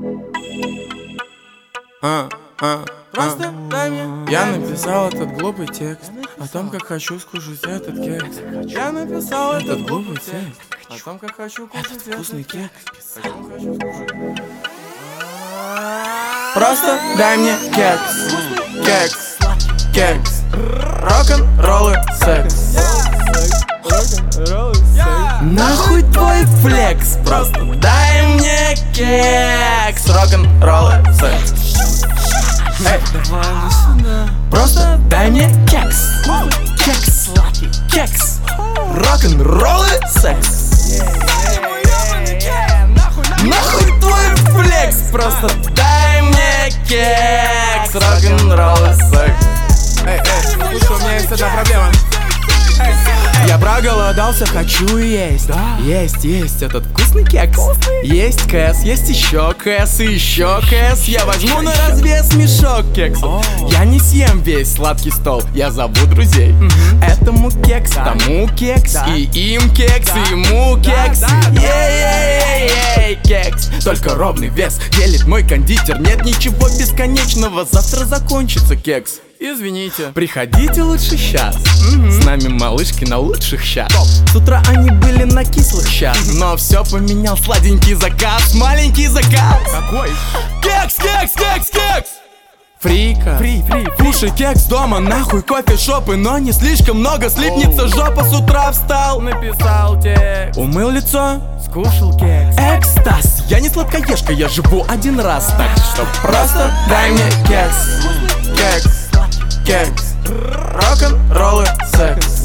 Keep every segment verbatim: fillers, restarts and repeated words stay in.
А, а, Просто а. дай мне. Я написал этот глупый текст о том, как хочу скушать этот кекс. Я написал Этот этот глупый текст текст о том, как хочу кушать этот вкусный кекс. Хочу скушать. Просто дай мне кекс. Кекс, кекс. Рок-н-роллы, секс. Нахуй твой флекс. Просто дай мне кекс. Рок-н-роллы, секс. Эй, просто дай мне кекс. Кекс, кекс. Рок-н-роллы, секс. Нахуй твой флекс. Просто дай мне кекс. Рок-н-роллы, секс. Эй, эй, слушай, у меня есть одна проблема. Я проголодался, хочу есть. Да. Есть, есть этот вкусный кекс. Вкусный? Есть кэс, есть еще кэс и еще кэс. Я возьму на развес мешок кексов. Я не съем весь сладкий стол, я зову друзей. Угу. Этому кекс, да. Тому кекс, да. И им кекс, да. И ему кекс, да, да, ей-ей-ей, кекс. Только ровный вес делит мой кондитер. Нет ничего бесконечного, завтра закончится кекс. Извините. Приходите лучше сейчас. Mm-hmm. С нами малышки на лучших щас. С утра они были на кислых щас. Но все поменял сладенький заказ. Маленький заказ. Какой? Кекс, кекс, кекс, кекс. Фрика. Фри, фри, фри. Кушай кекс дома, нахуй кофешопы. Но не слишком много, слипнется жопа. С утра встал, Написал текст, умыл лицо, скушал кекс. экстаз. Я не сладкоежка, я живу один раз. Так что просто дай мне кекс. Кекс, кекс. Рок-н-роллы, секс.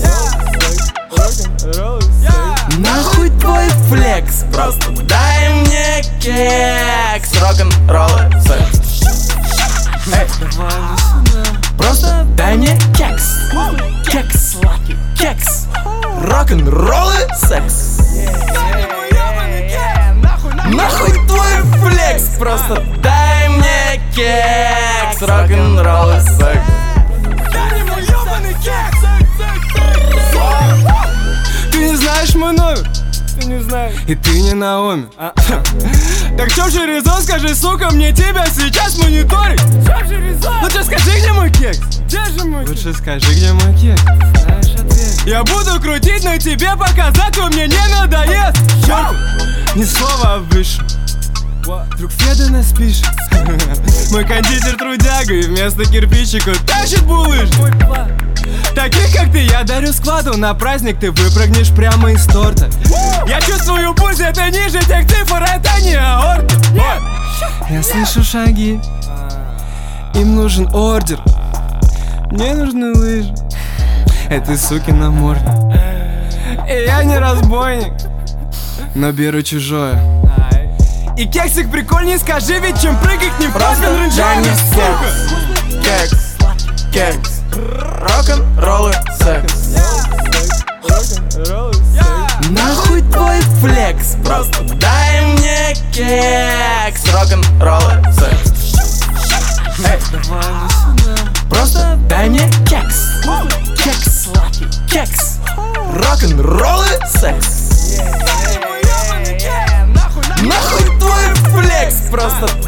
Нахуй твой флекс. Просто дай мне кекс. Рок-н-роллы, секс. Эй, просто дай мне кекс. Кекс, кекс. Рок-н-роллы, секс. Нахуй твой флекс. Просто дай мне кекс. Рок-н-роллы, секс. Ты не знаешь мой номер? Ты не знаешь. И ты не Наоми. А -а. Так чё же резон, скажи, сука, мне тебя сейчас мониторить? Чё же резон? Лучше скажи, где мой кекс? Где же мой кекс? Лучше скажи, где мой кекс. Знаешь ответ. Я буду крутить на тебе, пока зато мне не надоест. Чёрт, ни слова выше. Вдруг Феда нас пишет. Мой кондитер трудяга и вместо кирпичика тащит булыжник. Таких как ты я дарю складу. На праздник ты выпрыгнешь прямо из торта. Я чувствую пульс, это ниже тех цифр, это не аорта. Я слышу шаги. Им нужен ордер. Мне нужны лыжи. Этой суки на морде. И я не разбойник, но беру чужое. и кексик прикольней, скажи, ведь чем прыгать не в Просто дай мне сука. Кекс, кекс. Рок-н-роллы, секс. Нахуй твой флекс. Просто дай мне кекс. Рок-н-роллы, секс. Эй, просто дай мне кекс. Кекс, кекс. Рок-н-роллы, секс. Нахуй твой флекс. Просто